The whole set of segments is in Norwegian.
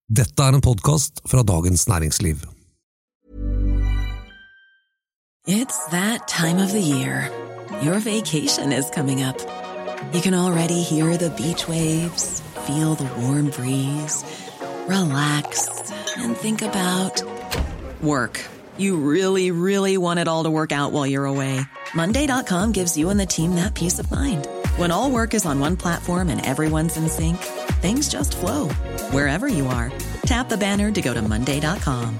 Dette en podcast fra Dagens Næringsliv. It's that time of the year. Your vacation is coming up. You can already hear the beach waves, feel the warm breeze, relax, and think about work. You really, really want it all to work out while you're away. Monday.com gives you and the team that peace of mind. When all work is on one platform and everyone's in sync, things just flow. Wherever you are, tap the banner to go to Monday.com.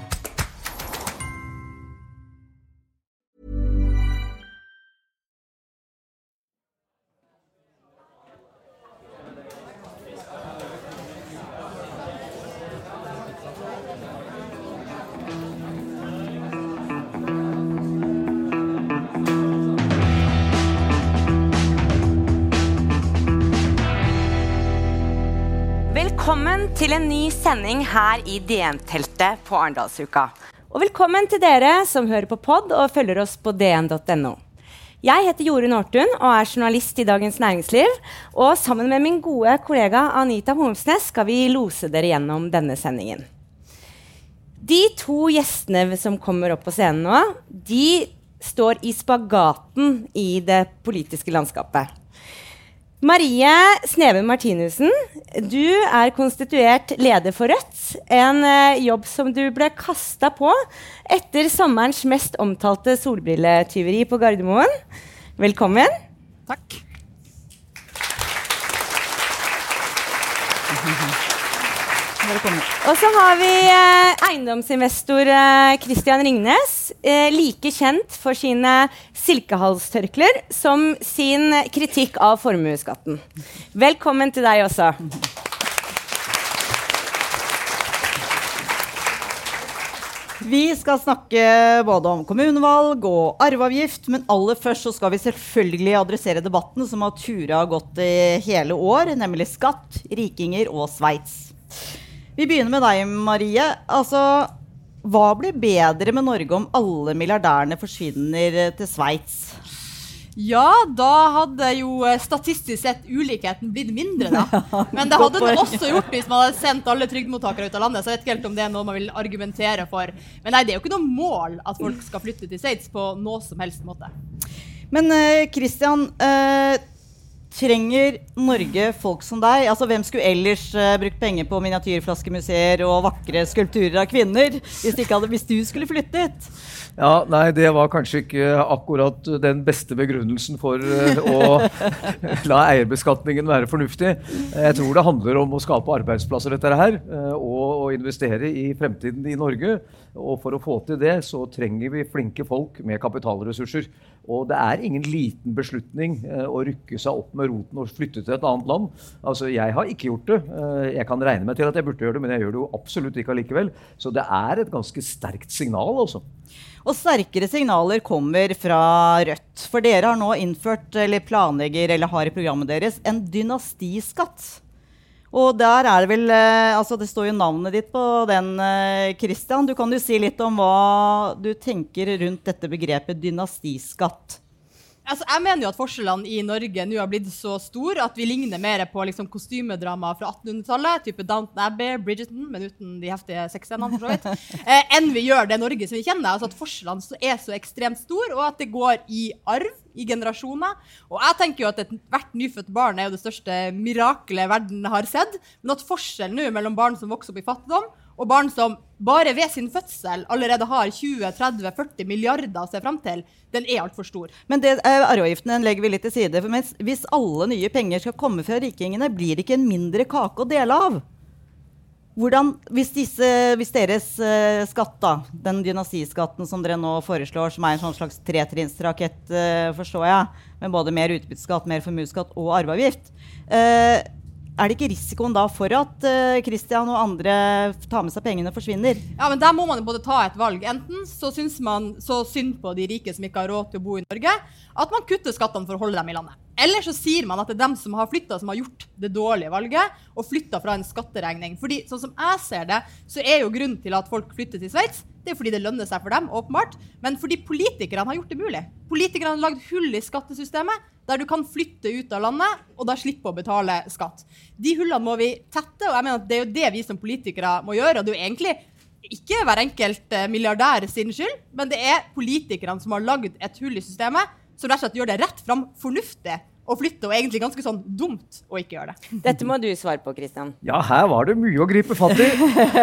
Velkommen til en ny sending her I DN-teltet på Arendalsuka. Og velkommen til dere som hører på podd og følger oss på dn.no. Jeg heter Jorunn Ortun og journalist I Dagens Næringsliv, og sammen med min gode kollega Anita Holmsnes skal vi lose dere gjennom denne sendingen. De to gjestene som kommer opp på scenen nå, de står I spagaten I det politiske landskapet. Marie Sneve Martinussen, du konstituert leder for Rødt, en jobb som du ble kastet på etter sommerens mest omtalte solbrilletyveri på Gardermoen. Velkommen. Takk. Velkommen. Og så har vi eiendomsinvestor Christian Ringnes, like kjent for sine silkehalstørkler som sin kritikk av formueskatten. Velkommen til deg også. Vi skal snakke både om kommunevalg og arveavgift, men aller først så skal vi selvfølgelig adressere debatten som har turet gått I hele år, nemlig skatt, rikinger og Sveits. Vi begynner med deg, Marie. Altså, hva blir bedre med Norge om alle milliardærene forsvinner til Sveits? Ja, da hadde jo statistisk sett ulikheten blitt mindre da. Men det hadde den også gjort hvis man hadde sendt alle trygdmottakere ut av landet, så jeg vet ikke helt om det noe man vil argumentere for. Men nei, det jo ikke noe mål at folk skal flytte til Sveits på noe som helst måte. Men Christian, trenger Norge folk som deg? Altså, hvem skulle ellers brukt penger på miniatyrflaskemuseer og vakre skulpturer av kvinner hvis du skulle flyttet? Ja, nei, det var kanskje ikke akkurat den beste begrunnelsen for å la eierbeskatningen være fornuftig. Jeg tror det handler om å skape arbeidsplasser dette her, og å investere I fremtiden I Norge. Og for å få til det, så trenger vi flinke folk med kapitalressurser. Og det ingen liten beslutning å rykke seg opp med roten og flytte til et annet land. Altså, jeg har ikke gjort det. Jeg kan regne meg til at jeg burde gjøre det, men jeg gjør det jo absolutt ikke allikevel. Så det et ganske sterkt signal, altså. Og sterkere signaler kommer fra Rødt, for dere har nå innført, eller planlegger, eller har I programmet deres, en dynastiskatt. Og der det vel, altså det står jo navnet ditt på den, Christian. Du kan jo si litt om hva du tenker rundt dette begrepet dynastiskatt. Altså, jeg mener jo at forskjellene I Norge nå har blitt så store at vi ligner mer på liksom, kostymedrama fra 1800-tallet, type Downton Abbey, Bridgerton, men uten de heftige sexscenene for så vidt, enn vi gjør det Norge som vi kjenner. Altså at forskjellene så ekstremt store, og at det går I arv, I generasjoner. Og jeg tenker jo at hvert nyfødt barn jo det største mirakelet verden har sett, men at forskjellen nå mellom barn som vokser opp I fattigdom, og barn som bare ved sin fødsel allerede har 20, 30, 40 milliarder å se frem til, den alt for stor. Men det arveavgiften den legger vi litt til side, for hvis alle nye penger skal komme fra rikingene, blir det ikke en mindre kake å dele av. Hvordan, hvis deres skatt da, den dynastiskatten som dere nå foreslår, som en sånn slags tretrinnsrakett, forstår jeg, med både mer utbytteskatt, mer formuesskatt og arveavgift, det ikke risikoen da for at Christian og andre tar med seg pengene forsvinner? Ja, men der må man både ta et valg. Enten så synes man så synd på de rike som ikke har råd til å bo I Norge, at man kutter skattene for å holde dem I landet. Eller så sier man at det dem som har flyttet, som har gjort det dårlige valget, og flyttet fra en skatteregning. Fordi, sånn som jeg ser det, så jo grunnen til at folk flytter til Sveits, det fordi det lønner seg for dem, åpenbart, men fordi politikerne har gjort det mulig. Politikerne har lagd hull i skattesystemet, der du kan flytte ut av landet, og da slippe å betale skatt. De hullene må vi tette, og jeg mener at det jo det vi som politikere må gjøre, og det jo egentlig ikke hver enkelt milliardær sin skyld, men det politikerne som har lagd et hull i systemet, som rett og slett gjør det rett frem fornuftig å flytte, og egentlig ganske sånn dumt å ikke gjøre det. Dette må du svare på, Kristian. Ja, her var det mye å gripe fatt i.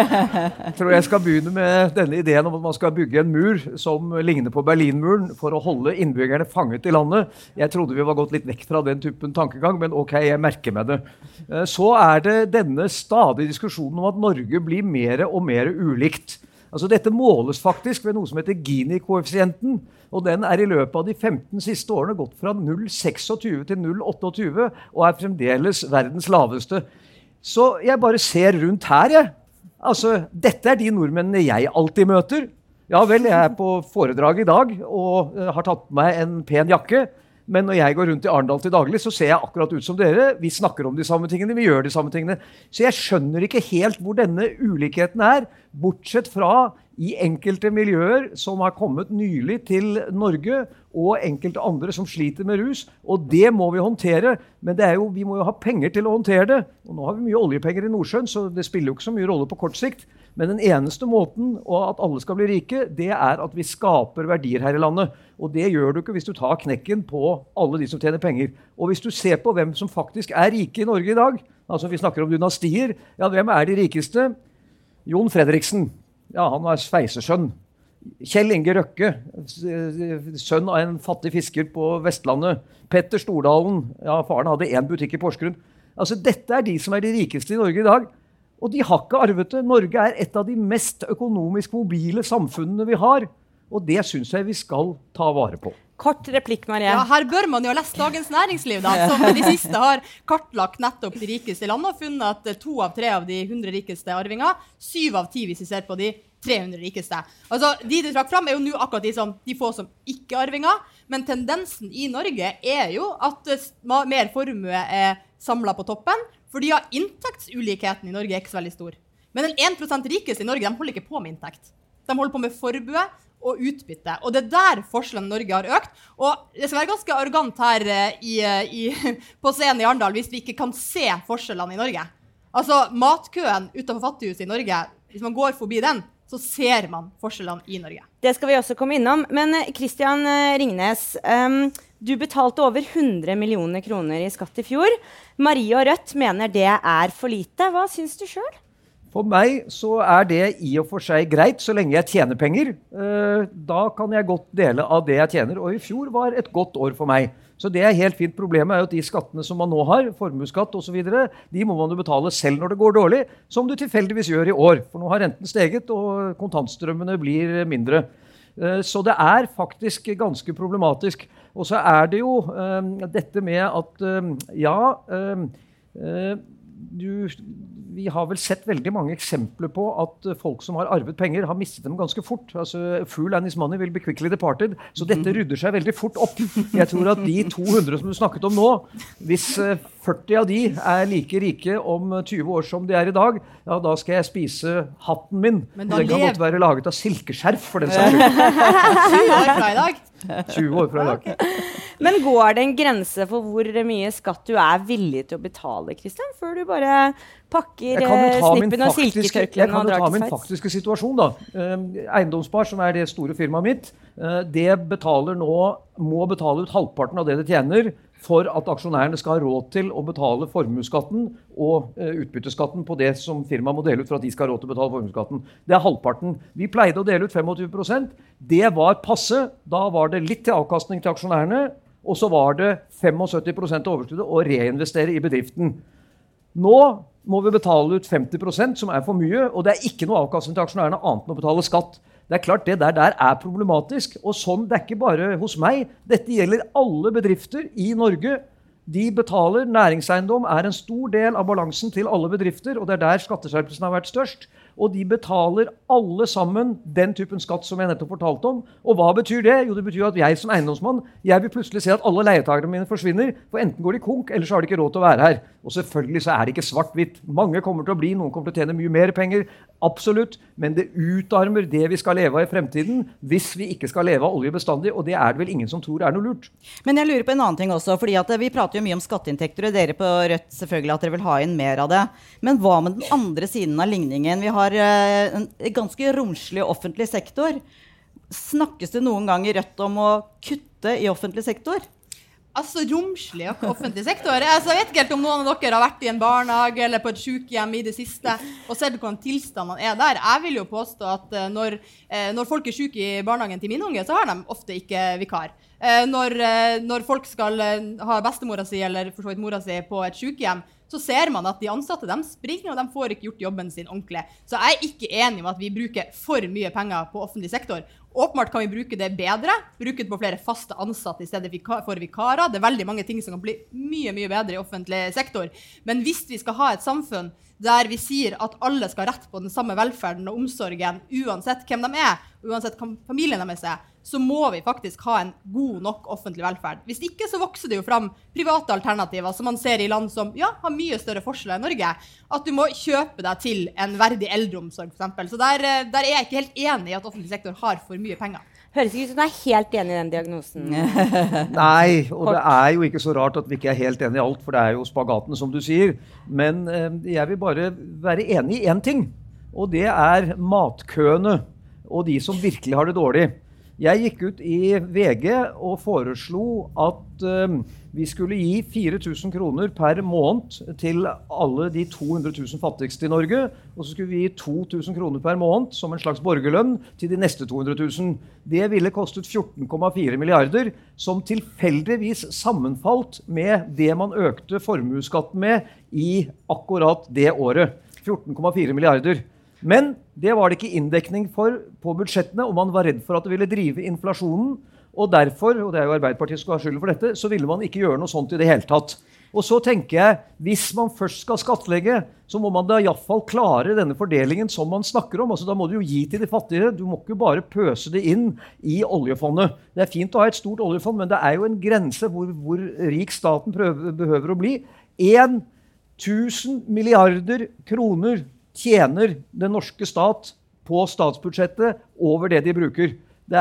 Jeg tror jeg skal begynne med denne ideen om at man skal bygge en mur som ligner på Berlinmuren for å holde innbyggerne fanget i landet. Jeg trodde vi var gått litt vekk fra den typen tankegang, men ok, jeg merker med det. Så det denne stadige diskusjonen om at Norge blir mer og mer ulikt. Altså, dette måles faktisk ved noe som heter Gini-koeffisienten, og den i løpet av de 15 siste årene gått fra 0,26 til 0,28 og fremdeles verdens laveste. Så jeg bare ser rundt her, jeg. Altså, dette de nordmennene jeg alltid møter. Ja vel, jeg på foredrag i dag og har tatt på meg en pen jakke, men når jeg går rundt i Arendal til daglig, så ser jeg akkurat ut som dere. Vi snakker om de samme tingene, vi gjør de samme tingene. Så jeg skjønner ikke helt hvor denne ulikheten bortsett fra i enkelte miljøer som har kommet nylig til Norge, og enkelte andre som sliter med rus. Og det må vi håndtere, men vi må jo ha penger til å håndtere det. Og nå har vi mye oljepenger i Nordsjøen, så det spiller jo ikke så mye rolle på kort sikt. Men den eneste måten at alle skal bli rike, det at vi skaper verdier her i landet. Og det gjør du ikke hvis du tar knekken på alle de som tjener penger. Og hvis du ser på hvem som faktisk rike i Norge i dag, altså vi snakker om dynastier, ja, hvem de rikeste? Jon Fredriksen. Ja, han var sveisesønn. Kjell Inge Røkke, sønn av en fattig fisker på Vestlandet. Petter Stordalen, ja, faren hadde en butikk i Porsgrunn. Altså, dette de som de rikeste i Norge i dag. Og de har ikke arvet det. Norge et av de mest økonomisk mobile samfunnene vi har. Og det synes jeg vi skal ta vare på. Kort replikk, Marie. Ja, her bør man jo ha lest Dagens Næringsliv, da, som de siste har kartlagt nettopp de rikeste i landet, og funnet at 2 av 3 av de 100 rikeste arvinger, 7 av 10 hvis vi ser på de 300 rikeste. Altså, de trakk frem jo nå akkurat de få som ikke arvinger, men tendensen i Norge jo at mer formue samlet på toppen, fordi inntektsulikheten i Norge ikke så veldig stor. Men den 1% rikeste i Norge, de holder ikke på med inntekt. De holder på med forbue og utbytte. Og det der forskjellen Norge har økt. Og det skal være ganske arrogant her på scenen i Arendal hvis vi ikke kan se forskjellene i Norge. Altså, matkøen utenfor fattighuset i Norge, hvis man går forbi den, så ser man forskjellene i Norge. Det skal vi også komme innom. Men Kristian Ringnes, du betalte over 100 millioner kroner i skatt i fjor. Marie og Rødt mener det for lite. Hva synes du selv? For meg så det i og for seg greit, så lenge jeg tjener penger. Da kan jeg godt dele av det jeg tjener, og i fjor var et godt år for meg. Så det helt fint. Problemet jo at de skattene som man nå har, formuesskatt og så videre, de må man jo betale selv når det går dårlig, som du tilfeldigvis gjør i år. For nå har renten steget, og kontantstrømmene blir mindre. Så det faktisk ganske problematisk. Og så det jo dette med at, vi har vel sett veldig mange eksempler på at folk som har arvet penger har mistet dem ganske fort. Altså, fool and his money will be quickly departed. Så dette rydder seg veldig fort opp. Jeg tror at de 200 som du snakket om nå, hvis 40 av de like rike om 20 år som de i dag, ja, da skal jeg spise hatten min. Den kan godt være laget av silkeskjerf for den seg. 20 år fra i dag. 20 år fra i dag. Men går det en grense for hvor mye skatt du villig til å betale, Kristian, før du bare pakker snippen og silketørklen og drar til Sveits? Jeg kan ta min faktiske situasjon da. Eiendomsspar, som det store firmaet mitt, det må betale ut halvparten av det tjener for at aksjonærene skal ha råd til å betale formuesskatten og utbytteskatten på det som firmaet må dele ut for at de skal ha råd til å betale formuesskatten. Det halvparten. Vi pleide å dele ut 25%. Det var passe. Da var det litt til avkastning til aksjonærene, og så var det 75% av overskuddet å reinvestere i bedriften. Nå må vi betale ut 50%, som for mye, og det ikke noe avkastning til aksjonærene annet enn å betale skatt. Det klart det der problematisk, og sånn det ikke bare hos meg. Dette gjelder alle bedrifter i Norge. De betaler, næringseiendom en stor del av balansen til alle bedrifter, og det der skatteskjerpelsen har vært størst. Og de betaler alle sammen den typen skatt som jeg nettopp fortalte om. Og hva betyr det? Jo, det betyr at jeg som eiendomsmann, jeg vil plutselig se at alle leietakerne mine forsvinner, for enten går de konk, eller så har de ikke råd til å være her. Og selvfølgelig så det ikke svart-hvitt. Mange kommer til å bli, noen kommer til å tjene mye mer penger, absolutt, men det utarmer det vi skal leve av i fremtiden, hvis vi ikke skal leve av olje bestandig, og det det vel ingen som tror noe lurt. Men jeg lurer på en annen ting også, fordi at vi prater jo mye om skatteinntekter, og dere på Rødt selvfølgelig at dere vil ha inn mer av det. Men hva med den andre siden av ligningen? Vi har en ganske romslig offentlig sektor. Snakkes det noen gang i Rødt om å kutte i offentlig sektor? Altså romslig og offentlig sektor. Altså, jeg vet ikke helt om noen av dere har vært i en barnehage eller på et sykehjem i det siste og sett hvordan tilstandene der. Jeg vil jo påstå at når folk syke i barnehagen til min unge, så har de ofte ikke vikar. Når folk skal ha bestemora si eller for så vidt mora si på et sykehjem, så ser man at de ansatte de springer, og de får ikke gjort jobben sin ordentlig. Så jeg ikke enig med at vi bruker for mye penger på offentlig sektor. Åpenbart kan vi bruke det bedre, bruke det på flere faste ansatte i stedet for vikarer. Det veldig mange ting som kan bli mye, mye bedre i offentlig sektor. Men hvis vi skal ha et samfunn der vi sier at alle skal ha rett på den samme velferden og omsorgen, uansett hvem de uansett hvem familien deres så må vi faktisk ha en god nok offentlig velferd. Hvis ikke så vokser det jo fram private alternativer som man ser i land som har mye større forskjeller i Norge. At du må kjøpe deg til en verdig eldreomsorg for eksempel. Så der jeg ikke helt enig i at offentlig sektor har for mye penger. Høres ikke ut som du helt enig i den diagnosen. Nei, og det jo ikke så rart at vi ikke helt enig i alt, for det jo spagaten som du sier. Men jeg vil bare være enig i en ting, og det matkøene og de som virkelig har det dårlig. Jeg gikk ut i VG og foreslo at vi skulle gi 4 000 kroner per måned til alle de 200 000 fattigste i Norge, og så skulle vi gi 2 000 kroner per måned som en slags borgerlønn til de neste 200 000. Det ville kostet 14,4 milliarder, som tilfeldigvis sammenfalt med det man økte formueskatten med i akkurat det året. 14,4 milliarder. Men det var det ikke inndekning for på budsjettene, og man var redd for at det ville drive inflasjonen, og derfor, og det jo Arbeiderpartiet som skal ha skylden for dette, så ville man ikke gjøre noe sånt i det hele tatt. Og så tenker jeg, hvis man først skal skattlegge, så må man da i hvert fall klare denne fordelingen som man snakker om. Altså, da må du jo gi til de fattige, du må ikke bare pøse det inn i oljefondet. Det fint å ha et stort oljefond, men det jo en grense hvor rik staten behøver å bli. 1 000 milliarder kroner tjener den norske stat på statsbudsjettet over det de bruker. Det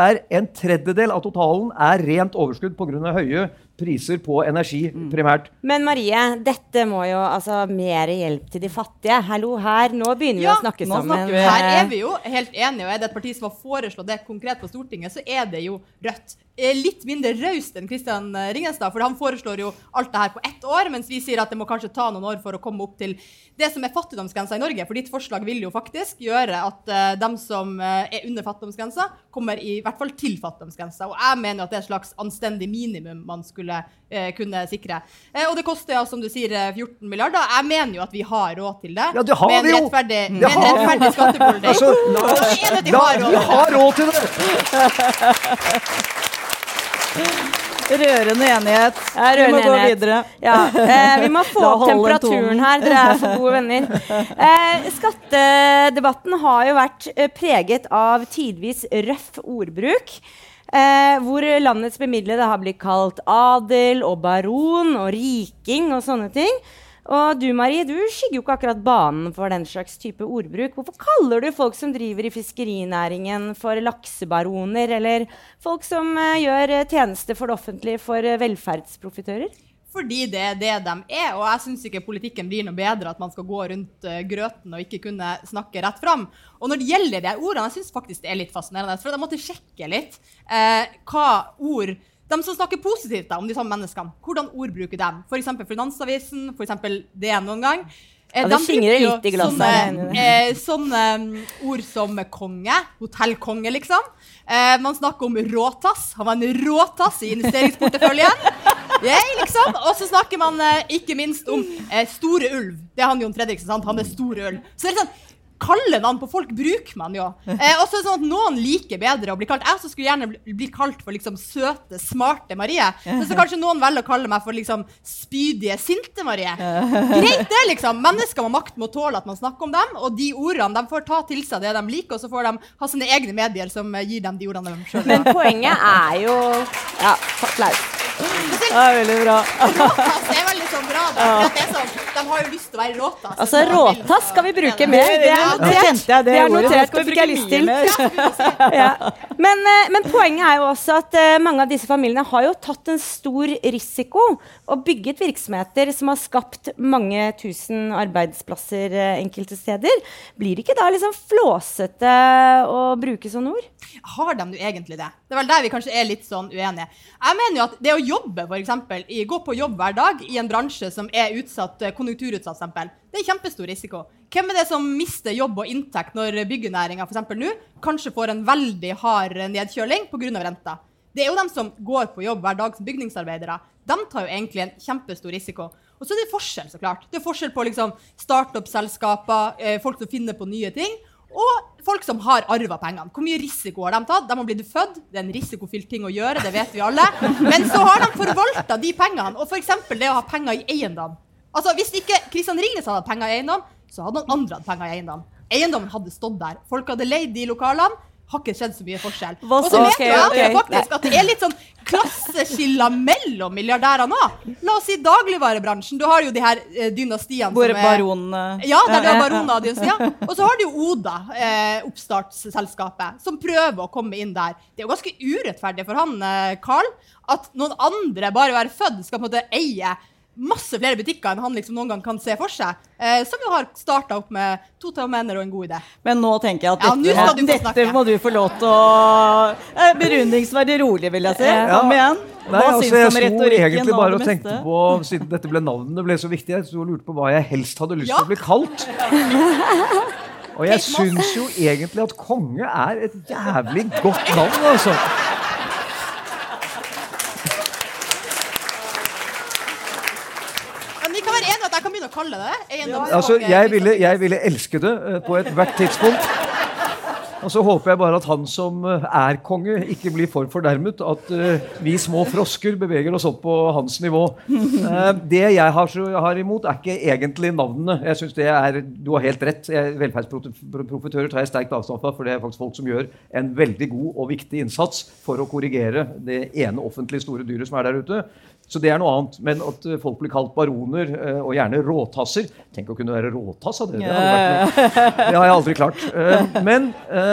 1/3 av totalen rent overskudd på grunn av høye priser på energi primært. Men Marie, dette må jo mer hjelp til de fattige. Hallo, nå begynner vi å snakke sammen. Her vi jo helt enige, og det et parti som har foreslått det konkret på Stortinget, så det jo Rødt. Litt mindre raust enn Kristian Ringestad, for han foreslår jo alt det her på 1 år, mens vi sier at det må kanskje ta noen år for å komme opp til det som fattigdomsgrensa i Norge, for ditt forslag vil jo faktisk gjøre at de som under fattigdomsgrensa kommer i hvert fall til fattigdomsgrensa, og jeg mener at det et slags anstendig minimum man skulle kunne sikre. Og det koster som du sier 14 milliarder. Jeg mener jo at vi har råd til det. Ja, det har vi jo! Med en rettferdig skattepolitikk. Vi har råd til det! Rørende enighet. Vi må gå videre. Ja, vi må få opp temperaturen her. Dere så gode venner. Skattedebatten har jo vært preget av tidvis røff ordbruk, hvor landets bemidlede har blitt kalt adel og baron og riking og sånne ting. Og du, Marie, du skygger jo ikke akkurat banen for den slags type ordbruk. Hvorfor kaller du folk som driver i fiskerinæringen for laksebaroner, eller folk som gjør tjenester for det offentlige for velferdsprofitører? Fordi det det de og jeg synes ikke politikken blir noe bedre at man skal gå rundt grøten og ikke kunne snakke rett fram. Og når det gjelder de ordene, jeg synes faktisk det litt fascinerende, for jeg måtte sjekke litt hva ord de som snakker positivt om de samme menneskene, hvordan ord bruker de? For eksempel Finansavisen, for eksempel det noen gang. Det skingrer litt i glasset. Sånne ord som konge, hotellkonge liksom. Man snakker om råtass. Han var en råtass i investeringsporteføljen. Liksom. Og så snakker man ikke minst om store ulv. Det han Jon Fredriksen, sant? Han store ulv. Så det sånn, kalle navn på folk bruker man jo. Og så sånn at noen liker bedre å bli kalt. Jeg også skulle gjerne bli kalt for liksom søte, smarte Marie. Men så kanskje noen velger å kalle meg for liksom spydige, sinte Marie. Greit det liksom. Mennesker med makt må tåle at man snakker om dem, og de ordene, de får ta til seg det de liker, og så får de ha sine egne medier som gir dem de ordene de selv. Men poenget jo ja, applaus. Ja, veldig bra. Råtass veldig sånn bra da, for det sånn, de har jo lyst til å være råtass. Altså, råtass skal vi bruke mer. Det kjente jeg, det ordet. notert, det fikk jeg lyst til. Ja. Men poenget jo også at mange av disse familiene har jo tatt en stor risiko og bygget virksomheter som har skapt mange tusen arbeidsplasser enkelte steder. Blir det ikke da liksom flåsete å bruke sånne ord? Har de jo egentlig det? Det vel der vi kanskje litt sånn uenige. Jeg mener jo at det å jobbe, for eksempel, gå på jobb hver dag i en bransje som utsatt, konjunkturutsatt eksempel, det kjempestor risiko. Hvem det som mister jobb og inntekt når byggenæringen for eksempel nå kanskje får en veldig hard nedkjøling på grunn av renta? Det jo dem som går på jobb hver dag som bygningsarbeidere. De tar jo egentlig en kjempestor risiko. Og så det forskjell, så klart. Det forskjell på liksom start-up-selskaper, folk som finner på nye ting, og folk som har arvet pengene. Hvor mye risiko har de tatt? De har blitt født. Det en risikofylt ting å gjøre, det vet vi alle. Men så har de forvaltet de pengene, og for eksempel det å ha penger i eiendom. Altså, hvis ikke Kristian Ringnes hadde penger i eiendom, så hadde noen andre hatt penger i eiendom. Eiendommen hadde stått der. Folk hadde leid de lokalene. Har ikke skjedd så mye forskjell. Og så vet jeg faktisk at det litt sånn klasseskiller mellom milliardærer nå. La oss si dagligvarebransjen. Du har jo de her dynastiene hvor baron... Ja, der du har baroner og dynastier. Og så har du jo Oda, oppstartsselskapet, som prøver å komme inn der. Det jo ganske urettferdig for han, Karl, at noen andre bare å være født skal på en måte eie masse flere butikker enn han liksom noen gang kan se for seg, som jo har startet opp med 2 menner og en god idé. Men nå tenker jeg at dette må du få lov til å berundingsverdig rolig, vil jeg si. Kom igjen. Nei, altså, jeg sto egentlig bare og tenkte på, siden dette navnet ble så viktig, jeg sto og lurte på hva jeg helst hadde lyst til å bli kalt. Og jeg synes jo egentlig at konge et jævlig godt navn, altså. Jeg kan begynne å kalle det Altså, jeg ville elske det på et hvert tidspunkt. Og så håper jeg bare at han som konge ikke blir for fornærmet, at vi små frosker beveger oss opp på hans nivå. Det jeg har imot ikke egentlig navnene. Jeg synes du har helt rett. Velferdsprofitører tar jeg sterkt avstand fra, for det faktisk folk som gjør en veldig god og viktig innsats for å korrigere det ene offentlige store dyret som der ute. Så det noe annet, men at folk blir kalt baroner, og gjerne råtasser. Tenk å kunne være råtass av det. Det har jeg aldri klart. Men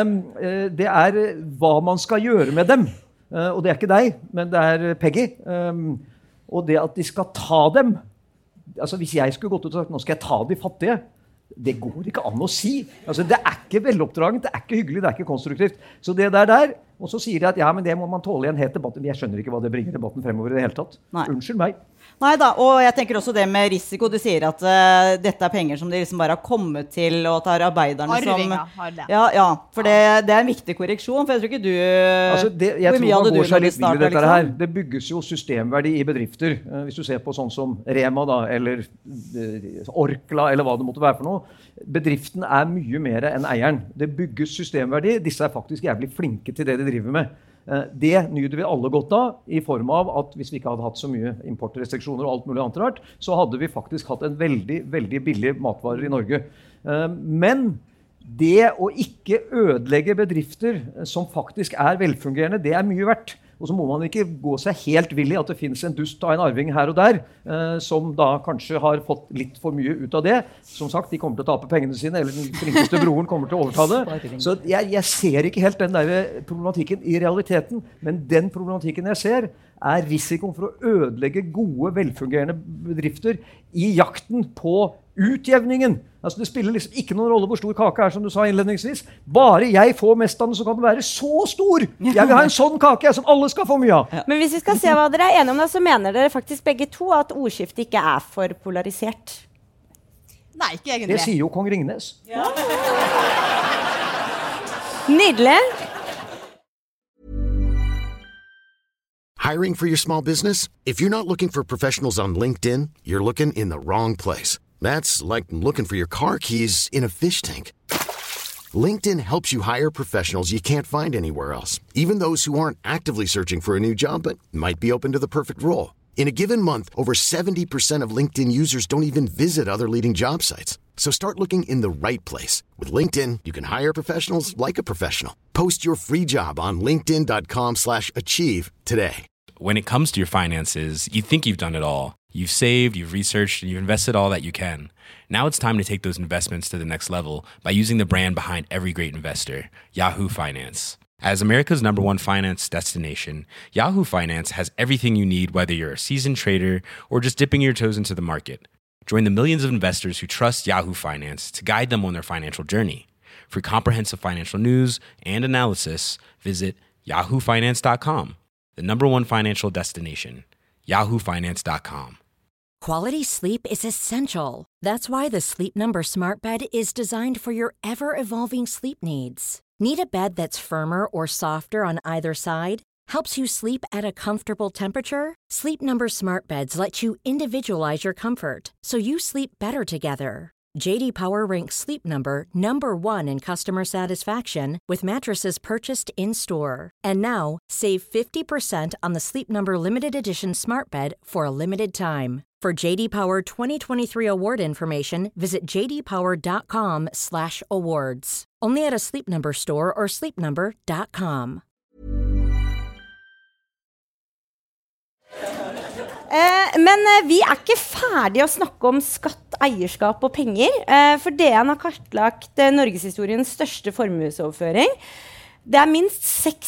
det hva man skal gjøre med dem. Og det ikke deg, men det Peggy. Og det at de skal ta dem. Altså hvis jeg skulle gått ut og sagt, nå skal jeg ta de fattige, det går ikke an å si. Altså, det ikke veloppdragent, det ikke hyggelig, det ikke konstruktivt. Så det der, og så sier de at ja, men det må man tåle I en het debatt. Men jeg skjønner ikke hva det bringer debatten fremover I det hele tatt. Nei. Unnskyld meg. Nei da, og jeg tenker også det med risiko. Du sier at dette penger som de liksom bare har kommet til, og tar arbeiderne Arvinger har det. Ja, for det en viktig korreksjon, for jeg tror ikke du... Altså jeg tror man går seg litt vild I dette her. Det bygges jo systemverdi I bedrifter. Hvis du ser på sånn som Rema da, eller Orkla, eller hva det måtte være for noe. Bedriften mye mer enn eieren. Det bygges systemverdi. Disse faktisk jævlig flinke til det de driver med. Det nyter vi alle godt av, I form av at hvis vi ikke hadde hatt så mye importrestriksjoner og alt mulig annet rart, så hadde vi faktisk hatt en veldig, veldig billig matvarer I Norge. Men det å ikke ødelegge bedrifter som faktisk velfungerende, det mye verdt. Og så må man ikke gå seg helt vill I at det finnes en dust av en arving her og der, som da kanskje har fått litt for mye ut av det. Som sagt, de kommer til å tape pengene sine, eller den flinkeste broren kommer til å overta det. Så jeg ser ikke helt den der problematikken I realiteten, men den problematikken jeg ser, risikoen for å ødelegge gode, velfungerende bedrifter I jakten på utjevningen. Altså det spiller liksom ikke noen rolle hvor stor kake som du sa innledningsvis. Bare jeg får mest av den, så kan den være så stor. Jeg vil ha en sånn kake som alle skal få mye av. Men hvis vi skal se hva dere enige om da, så mener dere faktisk begge to at ordskiftet ikke for polarisert. Nei, ikke egentlig. Det sier jo kong Ringnes. Ja. Nydelig. Hiring for your small business? If you're not looking for professionals on LinkedIn, you're looking in the wrong place. That's like looking for your car keys in a fish tank. LinkedIn helps you hire professionals you can't find anywhere else, even those who aren't actively searching for a new job but might be open to the perfect role. In a given month, over 70% of LinkedIn users don't even visit other leading job sites. So start looking in the right place. With LinkedIn, you can hire professionals like a professional. Post your free job on linkedin.com/achieve today. When it comes to your finances, you think you've done it all. You've saved, you've researched, and you've invested all that you can. Now it's time to take those investments to the next level by using the brand behind every great investor, Yahoo Finance. As America's #1 finance destination, Yahoo Finance has everything you need, whether you're a seasoned trader or just dipping your toes into the market. Join the millions of investors who trust Yahoo Finance to guide them on their financial journey. For comprehensive financial news and analysis, visit yahoofinance.com, the #1 financial destination, yahoofinance.com. Quality sleep is essential. That's why the Sleep Number Smart Bed is designed for your ever-evolving sleep needs. Need a bed that's firmer or softer on either side? Helps you sleep at a comfortable temperature? Sleep Number Smart Beds let you individualize your comfort, so you sleep better together. J.D. Power ranks Sleep Number #1 in customer satisfaction with mattresses purchased in-store. And now, save 50% on the Sleep Number Limited Edition Smart Bed for a limited time. For J.D. Power 2023 award information, visit jdpower.com/awards. Only at a Sleep Number store or sleepnumber.com. Men vi ikke ferdige å snakke om skatt, eierskap og penger, for DN har kartlagt Norgeshistoriens største formuesoverføring. Det minst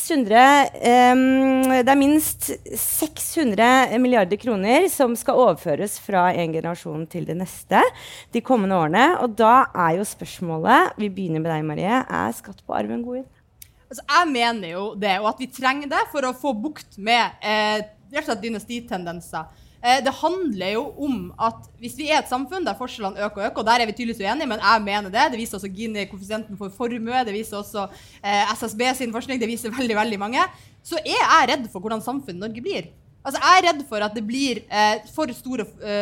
600 milliarder kroner som skal overføres fra en generasjon til det neste de kommende årene, og da jo spørsmålet, vi begynner med deg Marie, skatt på arv en god idé? Altså, jeg mener jo det, og at vi trenger det for å få bukt med rett og slett dynastitendenser. Det handler jo om at hvis vi et samfunn der forskjellene øker og øker, og der vi tydeligvis uenige, men jeg mener det, det viser også Gini-koeffisienten for formue, det viser også SSB sin forskning, det viser veldig, veldig mange, så jeg redd for hvordan samfunnet Norge blir. Altså, jeg redd for at det blir for store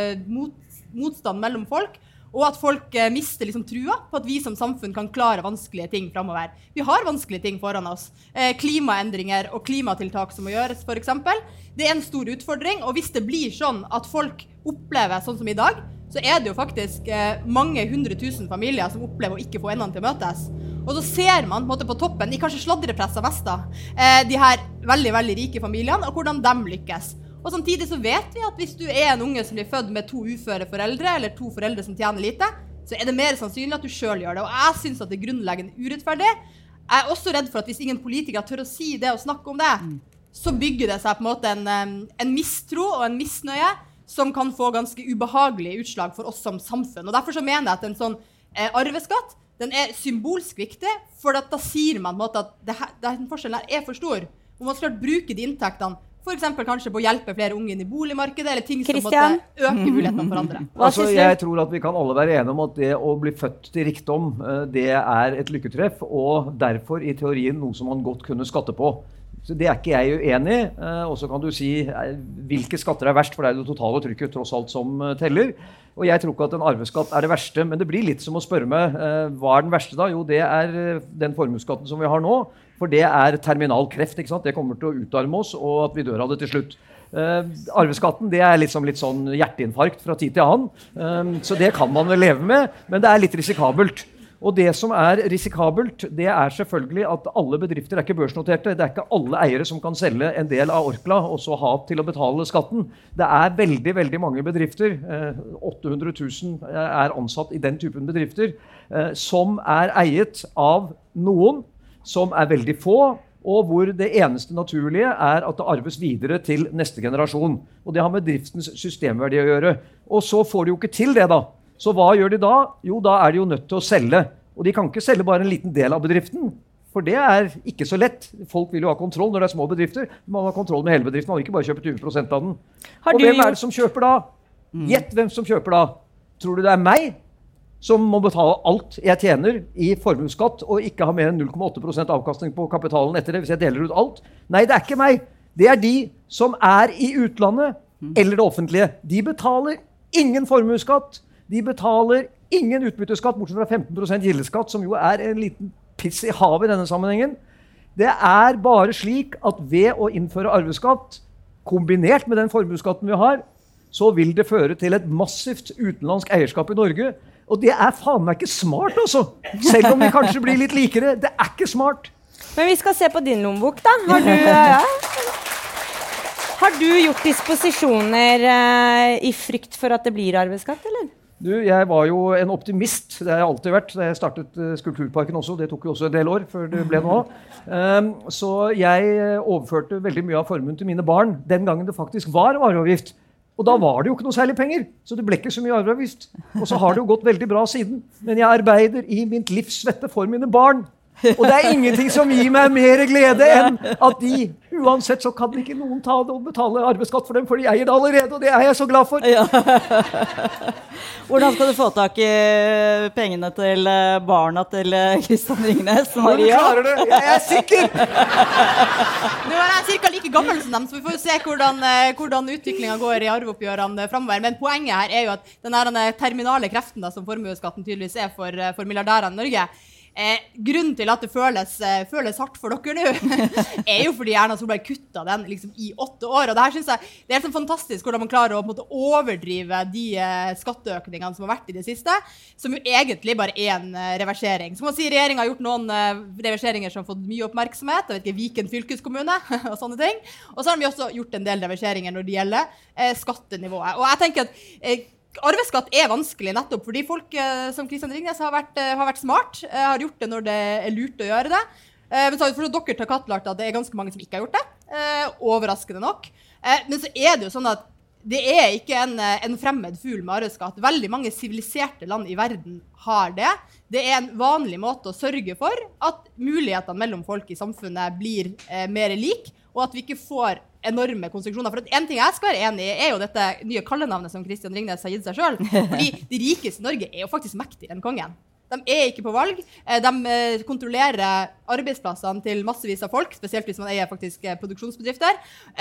motstand mellom folk, og at folk mister liksom trua på at vi som samfunn kan klare vanskelige ting fremover. Vi har vanskelige ting foran oss. Klimaendringer og klimatiltak som må gjøres, for eksempel. Det en stor utfordring, og hvis det blir sånn at folk opplever sånn som i dag, så det jo faktisk mange 100 000 familier som opplever å ikke få endene til å møtes. Og så ser man på, en måte, på toppen, i kanskje sladrepressa mest da, de her veldig, veldig rike familiene, og hvordan de lykkes. Og samtidig så vet vi at hvis du en unge som blir født med 2 uføre foreldre, eller 2 foreldre som tjener lite, så det mer sannsynlig at du selv gjør det. Og jeg synes at det grunnleggende urettferdig. Jeg også redd for at hvis ingen politikere tør å si det og snakke om det, så bygger det seg på en måte en mistro og en misnøye som kan få ganske ubehagelige utslag for oss som samfunn. Og derfor så mener jeg at en sånn arveskatt, den symbolsk viktig, for da sier man på en måte at den forskjellen her for stor. Og man skal bruke de inntektene for eksempel kanskje på å hjelpe flere unge inn i boligmarkedet, eller ting som måtte øke mulighetene for andre. Altså, jeg tror at vi kan alle være enige om at det å bli født til rikdom, det et lykketreff, og derfor i teorien noe som man godt kunne skatte på. Så det ikke jeg uenig i, og så kan du si hvilke skatter verst, for det det totale trykket tross alt som teller. Og jeg tror ikke at en arveskatt det verste, men det blir litt som å spørre meg, hva den verste da? Jo, det den formueskatten som vi har nå, for det terminal kreft, ikke sant? Det kommer til å utarme oss, og at vi dør av det til slutt. Arveskatten, det liksom litt sånn hjerteinfarkt fra tid til annen, så det kan man vel leve med, men det litt risikabelt. Og det som risikabelt, det selvfølgelig at alle bedrifter ikke børsnoterte. Det ikke alle eiere som kan selge en del av Orkla og så ha til å betale skatten. Det veldig, veldig mange bedrifter, 800 000 ansatt i den typen bedrifter, som eiet av noen som veldig få, og hvor det eneste naturlige at det arves videre til neste generasjon. Og det har med driftens systemverdi å gjøre. Og så får de jo ikke til det da. Så hva gjør de da? Jo, da de jo nødt til å selge. Og de kan ikke selge bare en liten del av bedriften, for det ikke så lett. Folk vil jo ha kontroll når det små bedrifter. Man har kontroll med hele bedriften, man vil ikke bare kjøpe 20% av den. Og hvem det som kjøper da? Gjett hvem som kjøper da. Tror du det meg som må betale alt jeg tjener i formuesskatt og ikke ha mer enn 0,8% avkastning på kapitalen etter det, hvis jeg deler ut alt? Nei, det ikke meg. Det de som i utlandet eller det offentlige. De betaler ingen formuesskatt. De betaler ingen utbytteskatt, bortsett fra 15% gildeskatt, som jo en liten piss i havet i denne sammenhengen. Det bare slik at ved å innføre arveskatt, kombinert med den formuesskatten vi har, så vil det føre til et massivt utenlandsk eierskap i Norge. Og det faen meg ikke smart, altså. Selv om vi kanskje blir litt likere. Det ikke smart. Men vi skal se på din lommebok, da. Har du gjort disposisjoner i frykt for at det blir arveskatt, eller? Jeg var jo en optimist, det har jeg alltid vært. Da jeg startet Skulpturparken også, det tok jo også en del år før det ble noe av. Så jeg overførte veldig mye av formuen til mine barn den gangen det faktisk var arveavgift. Og da var det jo ikke noe særlig penger, så det ble ikke så mye arveavgift. Og så har det jo gått veldig bra siden. Men jeg arbeider i mitt livs svette for mine barn. Og det ingenting som gir meg mer glede enn at de, uansett så kan ikke noen ta det og betale arveskatt for dem, for de eier det allerede, og det jeg så glad for. Ja. Hvordan skal du få tak i pengene til barna til Kristian Ringnes, Maria? Du klarer det, jeg sikker! Nå jeg cirka like gammel som dem, så vi får se hvordan utviklingen går i arveoppgjørene fremover. Men poenget her jo at den terminale kreften da, som formuesskatten tydeligvis for milliardærene i Norge, grunnen til at det føles hardt for dere nå, jo fordi Erna Solberg kuttet den liksom, i 8 år. Og det her synes jeg det helt sånn fantastisk hvordan man klarer å på en måte, overdrive de skatteøkningene som har vært i det siste, som jo egentlig bare en reversering. Så må man si regjeringen har gjort noen reverseringer som har fått mye oppmerksomhet. Jeg vet ikke, Viken fylkeskommune og sånne ting. Og så har de også gjort en del reverseringer når det gjelder skattenivået. Og jeg tenker at arveskatt vanskelig nettopp fordi folk som Kristian Ringnes har vært smart, har gjort det når det lurt å gjøre det. Men så har for dere til kattlagt at det ganske mange som ikke har gjort det, overraskende nok. Men så det jo sånn at det ikke en fremmed fugl med arveskatt. Veldig mange siviliserte land i verden har det. Det en vanlig måte å sørge for at mulighetene mellom folk i samfunnet blir mer lik, og at vi ikke får enorme konstruksjoner. For en ting jeg skal være enig i jo dette nye kallenavnet som Kristian Ringnes har gitt seg selv. Fordi de rikeste i Norge jo faktisk mektigere enn kongen. De ikke på valg. De kontrollerer arbeidsplassene til massevis av folk, spesielt hvis man faktisk produksjonsbedrifter.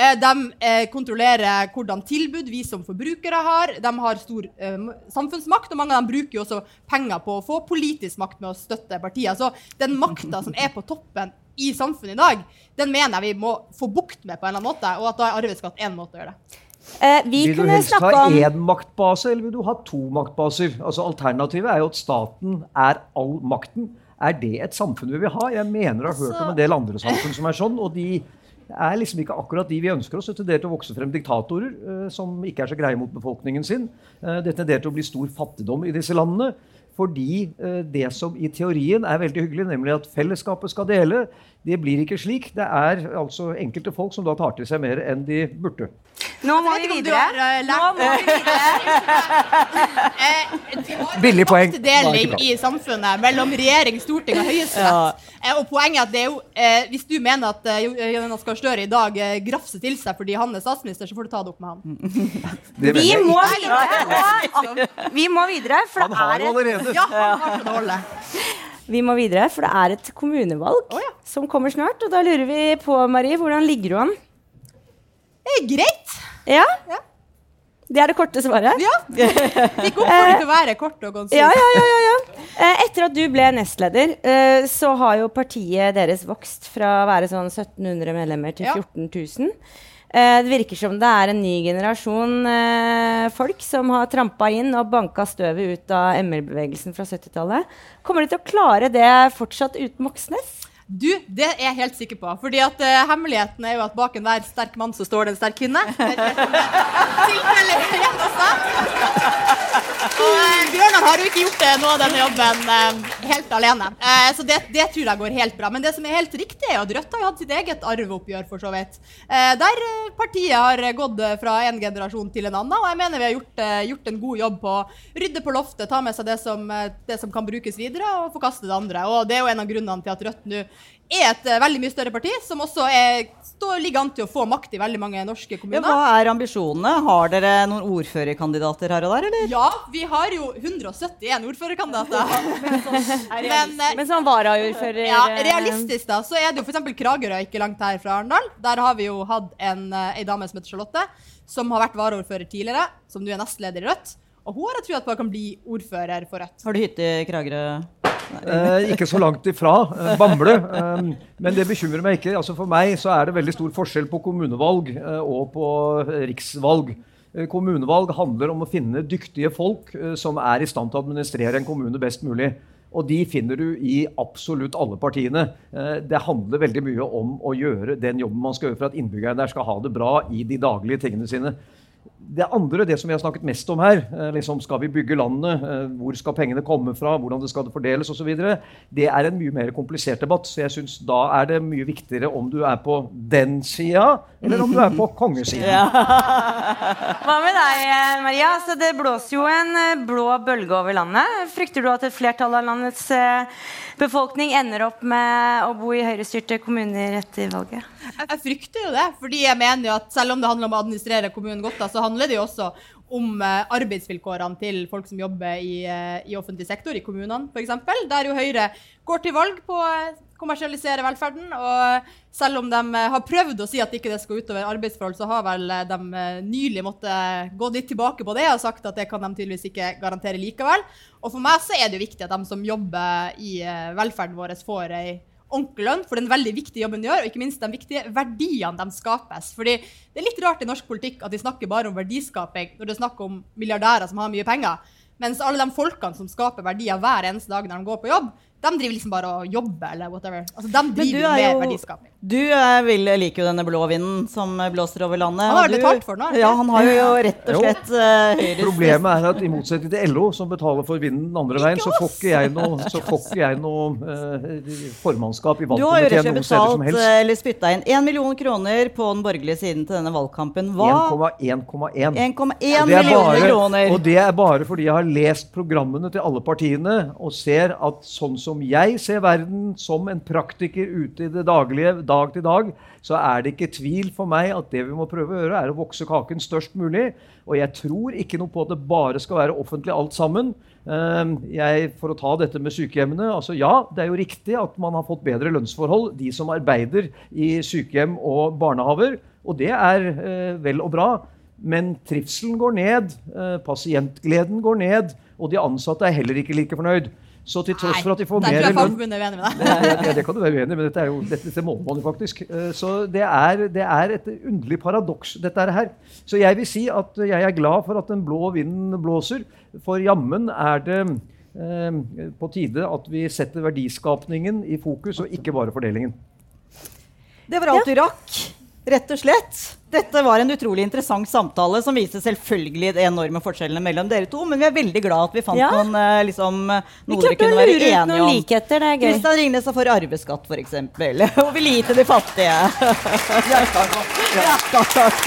De kontrollerer hvordan tilbud vi som forbrukere har. De har stor samfunnsmakt, og mange av dem bruker jo også penger på å få politisk makt med å støtte partier. Så den makten som på toppen i samfunnet i dag, den mener jeg vi må få bukt med på en eller annen måte, og at da arveskatt en måte å gjøre det. Vil du helst ha en maktbase, eller vil du ha 2 maktbaser? Altså alternativet jo at staten all makten. Det et samfunn vi vil ha? Jeg mener jeg har hørt om en del andre samfunn som sånn, og de liksom ikke akkurat de vi ønsker oss. Det tenderer til å vokse frem diktatorer som ikke så greie mot befolkningen sin. Det tenderer til å bli stor fattigdom i disse landene. Fordi det som i teorien veldig hyggelig, nemlig at fellesskapet skal dele, det blir ikke slik. Det altså enkelte folk som da tar til seg mer enn de burde. Nå må vi videre. Billig poeng. Deling i samfunnet mellom regjering, storting og høyesterett. Og poenget at det jo, hvis du mener at Jonas Gahr Støre i dag grafser til seg fordi han statsminister, så får du ta det opp med han. Vi må videre, for han har allerede. Ja, han har det holde. Vi må videre, for det et kommunevalg som kommer snart, og da lurer vi på, Marie, hvordan ligger du an? Greit. Ja? Det det korte svaret? Ja, fikk opp for det til å være kort og konsist. Ja. Etter at du ble nestleder, så har jo partiet deres vokst fra å være sånn 1700 medlemmer til 14 000. Det virker som det en ny generasjon folk som har trampet inn og banket støvet ut av ML-bevegelsen fra 70-tallet. Kommer de til å klare det fortsatt uten Moxnes? Du, det jeg helt sikker på. Fordi at hemmeligheten jo at bak enhver sterk mann så står det en sterk kvinne. Tilfelle igjen også. Og Bjørnar har jo ikke gjort noe av denne jobben helt alene. Så det tror jeg går helt bra. Men det som helt riktig at Rødt har jo hatt sitt eget arveoppgjør for så vidt. Der partiet har gått fra en generasjon til en annen, og jeg mener vi har gjort en god jobb på å rydde på loftet, ta med seg det som kan brukes videre, og forkaste det andre. Og det jo en av grunnene til at Rødt nå et veldig mye større parti, som også ligger an til å få makt i veldig mange norske kommuner. Ja, hva ambisjonene? Har dere noen ordførerkandidater her og der, eller? Ja, vi har jo 171 ordførerkandidater. Men som varaordfører... Ja, realistisk da, så det jo for eksempel Kragerø, ikke langt her fra Arendal. Der har vi jo hatt en dame som heter Charlotte, som har vært varaordfører tidligere, som nå nestleder i Rødt. Og hun har jeg tror at hun kan bli ordfører for Rødt. Har du hytte i Kragerø? Ikke så langt ifra, Bamble. Men det bekymrer meg ikke. Altså for meg så det veldig stor forskjell på kommunevalg og på riksvalg. Kommunevalg handler om å finne dyktige folk som I stand til å administrere en kommune best mulig. Og de finner du I absolutt alle partiene. Det handler veldig mye om å gjøre den jobben man skal gjøre for at innbyggerne der skal ha det bra I de daglige tingene sine. Det andre, det som vi har snakket mest om her, liksom skal vi bygge landet, hvor skal pengene komme fra, hvordan det skal fordeles og så videre, det en mye mer komplisert debatt, så jeg synes da det mye viktigere om du på den siden, eller om du på kongesiden. Ja. Hva med deg, Maria? Så det blåser jo en blå bølge over landet. Frykter du at et flertall av landets befolkning ender opp med å bo I høyrestyrte kommuner etter valget? Jeg frykter jo det, fordi jeg mener jo at selv om det handler om å administrere kommunen godt, så handler det jo også om arbeidsvilkårene til folk som jobber I offentlig sektor, I kommunene for eksempel, der jo Høyre går til valg på å kommersialisere velferden, og selv om de har prøvd å si at ikke det skal utover arbeidsforhold, så har vel de nylig måttet gå litt tilbake på det og sagt at det kan de tydeligvis ikke garantere likevel. Og for meg så det jo viktig at de som jobber I velferden vår får en ordentlig lønn, for den veldig viktige jobben de gjør, og ikke minst de viktige verdiene de skapes. Fordi det litt rart I norsk politikk at de snakker bare om verdiskaping når det snakker om milliardærer som har mye penger, mens alle de folkene som skaper verdier hver eneste dag når de går på jobb, de driver liksom bare å jobbe eller whatever. Altså, de driver med verdiskaping. Du liker jo denne blå vinden som blåser over landet. Han har betalt for den, Ja, han har jo rett og slett Høyres... Problemet at I motsetning til LO, som betaler for vinden den andre veien, så får ikke jeg noe formannskap I valgkomiteen noen steder som helst. Eller spyttet inn 1 million kroner på den borgerlige siden til denne valgkampen. 1,1 millioner kroner. Og det bare fordi jeg har lest programmene til alle partiene, og ser at sånn som jeg ser verden som en praktiker ute I det daglige, dag til dag, så det ikke tvil for meg at det vi må prøve å gjøre å vokse kaken størst mulig, og jeg tror ikke noe på at det bare skal være offentlig alt sammen. For å ta dette med sykehjemmene, altså ja, det jo riktig at man har fått bedre lønnsforhold, de som arbeider I sykehjem og barnehaver, og det vel og bra, men trivselen går ned, pasientgleden går ned, og de ansatte heller ikke like fornøyd. Så til tross for at de får mer lønn... Det kan du være uenig, men dette måler man jo faktisk. Så det et underlig paradoks, dette her. Så jeg vil si at jeg glad for at den blå vinden blåser, for jammen det på tide at vi setter verdiskapningen I fokus, og ikke bare fordelingen. Det var alt du rakk, rett og slett. Dette var en utrolig interessant samtale som viser selvfølgelig de enorme forskjellene mellom dere to, men vi veldig glad at vi fant noen, noe dere kunne være enige om. Likheter, det gøy. Kristian Ringnes får arveskatt for eksempel, og vil gi til de fattige. Takk.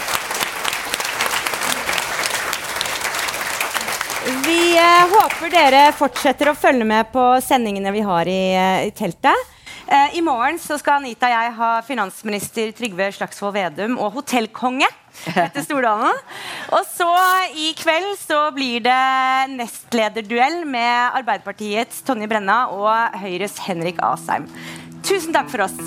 Vi håper dere fortsetter å følge med på sendingene vi har I teltet. I morgen så skal Anita og jeg ha finansminister Trygve Slagsvold Vedum og hotellkonge etter Stordalen. Og så I kveld så blir det nestlederduell med Arbeiderpartiets Tonje Brenna og Høyres Henrik Asheim. Tusen takk for oss.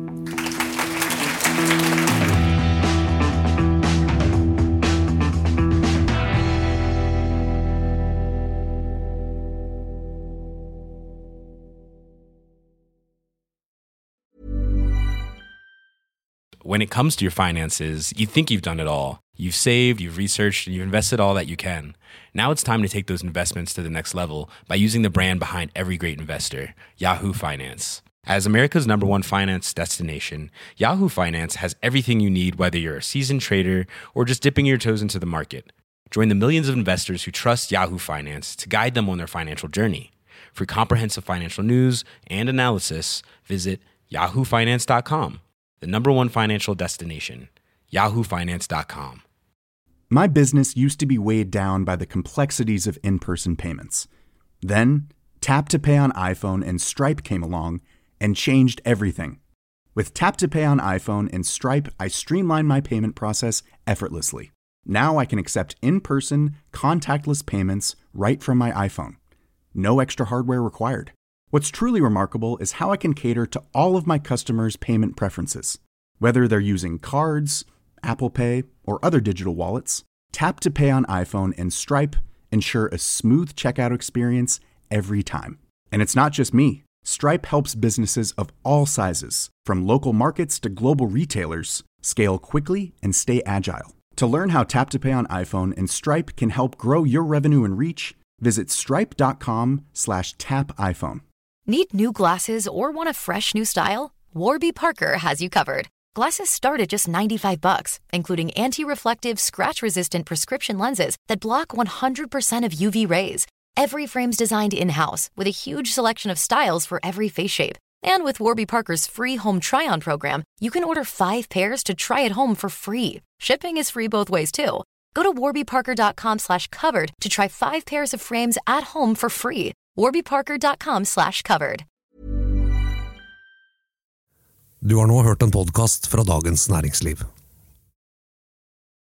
When it comes to your finances, you think you've done it all. You've saved, you've researched, and you've invested all that you can. Now it's time to take those investments to the next level by using the brand behind every great investor, Yahoo Finance. As America's #1 finance destination, Yahoo Finance has everything you need, whether you're a seasoned trader or just dipping your toes into the market. Join the millions of investors who trust Yahoo Finance to guide them on their financial journey. For comprehensive financial news and analysis, visit yahoofinance.com. The #1 financial destination, yahoofinance.com. My business used to be weighed down by the complexities of in-person payments. Then, Tap to Pay on iPhone and Stripe came along and changed everything. With Tap to Pay on iPhone and Stripe, I streamlined my payment process effortlessly. Now I can accept in-person, contactless payments right from my iPhone. No extra hardware required. What's truly remarkable is how I can cater to all of my customers' payment preferences. Whether they're using cards, Apple Pay, or other digital wallets, Tap to Pay on iPhone and Stripe ensure a smooth checkout experience every time. And it's not just me. Stripe helps businesses of all sizes, from local markets to global retailers, scale quickly and stay agile. To learn how Tap to Pay on iPhone and Stripe can help grow your revenue and reach, visit stripe.com/tapiphone. Need new glasses or want a fresh new style? Warby Parker has you covered. Glasses start at just $95, including anti-reflective, scratch-resistant prescription lenses that block 100% of UV rays. Every frame's designed in-house with a huge selection of styles for every face shape. And with Warby Parker's free home try-on program, you can order 5 pairs to try at home for free. Shipping is free both ways, too. Go to warbyparker.com/covered to try 5 pairs of frames at home for free. warbyparker.com/covered. Du har nå hørt en podcast fra Dagens Næringsliv.